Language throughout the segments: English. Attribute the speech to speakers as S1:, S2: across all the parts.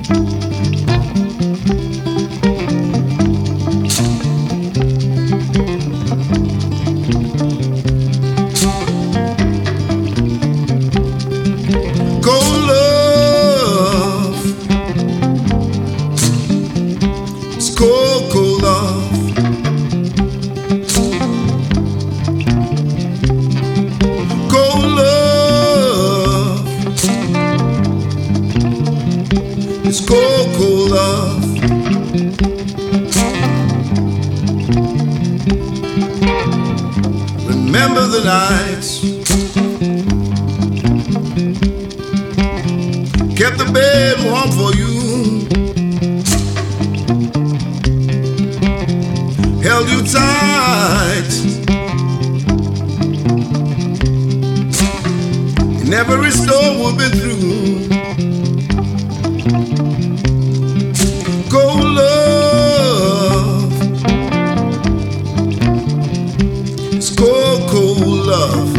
S1: Cold love, it's cold, cold love. Cold love, it's cold, cold love. Remember the nights, kept the bed warm for you, held you tight in every storm we've been through. Cold love, it's cold, cold love.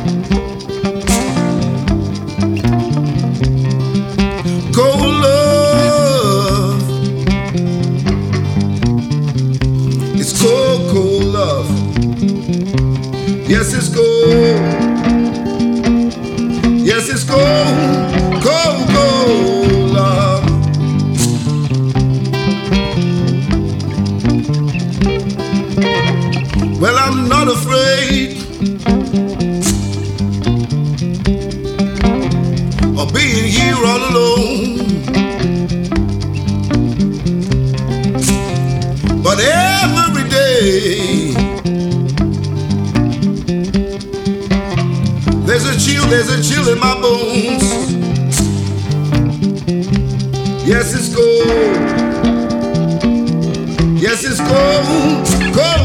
S1: Cold love, it's cold, cold love. Yes, it's cold. Yes, it's cold, cold, cold love. Well, I'm not afraid of being here all alone, but every day there's a chill in my bones. Yes, it's cold. Yes, it's cold, cold.